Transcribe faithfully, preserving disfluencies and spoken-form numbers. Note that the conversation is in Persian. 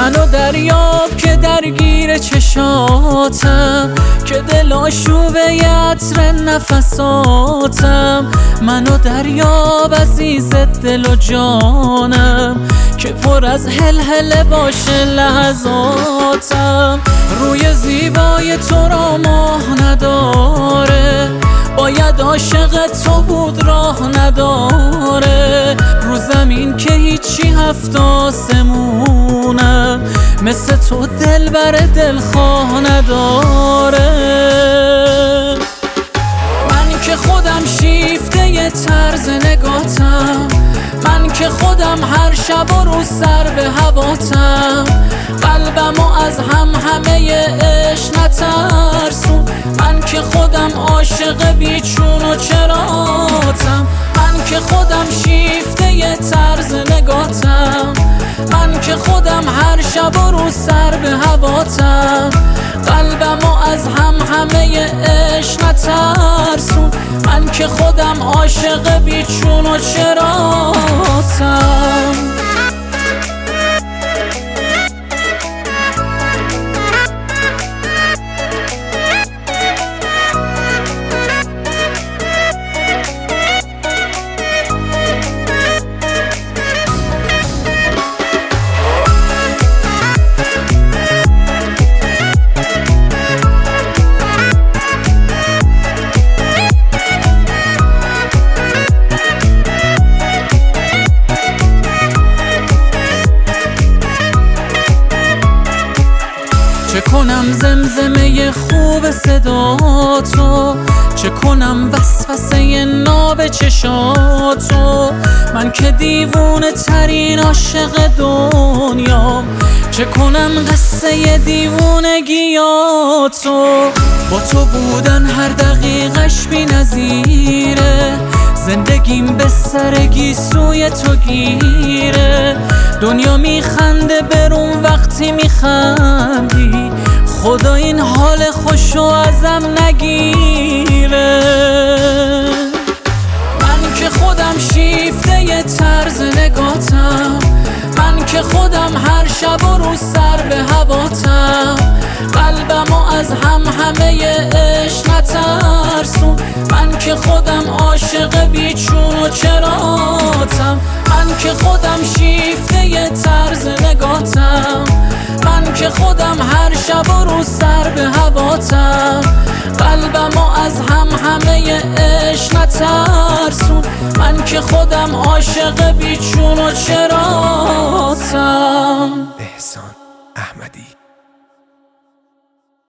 منو دریاب که درگیر چشاتم، که دل آشوبه ی عطر نفساتم. منو دریاب عزیز دل و جانم، که پر از هلهله باشه لحظاتم. روی زیبای تو را ماه نداره، باید عاشق تو بود راه نداره. رو زمین که هیچی هفت آسمونم، مثل تو دل بر دلخواه نداره. من که خودم شیفته ی طرز نگاتم، من که خودم هر شب و روز سر به هواتم. قلبمو از هم همه عشق نترسون، من که خودم عاشق بیچون و چراتم. من که خودم شیفته ی طرز نگاتم، من که خودم هر شب و روز سر به هواتم. قلبمو از هم همه عشق نترسون، من که خودم عاشق بیچون و چراتم. چه کنم زمزمه خوب صدا تو، چه کنم وسوسه ناب چشاتو. من که دیوونه ترین عاشق دنیام، چه کنم قصه دیوونگیاتو. با تو بودن هر دقیقش بی نظیره، زندگیم به سرگی سوی تو گیره. دنیا میخنده برون وقتی میخندی، خدا این حال خوشو ازم نگیره. من که خودم شیفته ی طرز نگاتم، من که خودم هر شب و روز سر به هواتم. قلبمو از هم همه عشق نترسون، من که خودم عاشق بیچون و چراتم. من که خودم شیفته ی طرز نگاتم، من که خودم هر شب و روز سر به هواتم. قلبمو از هم همه عشق نترسون، من که خودم عاشق بیچون و چراتم. احسان احمدی.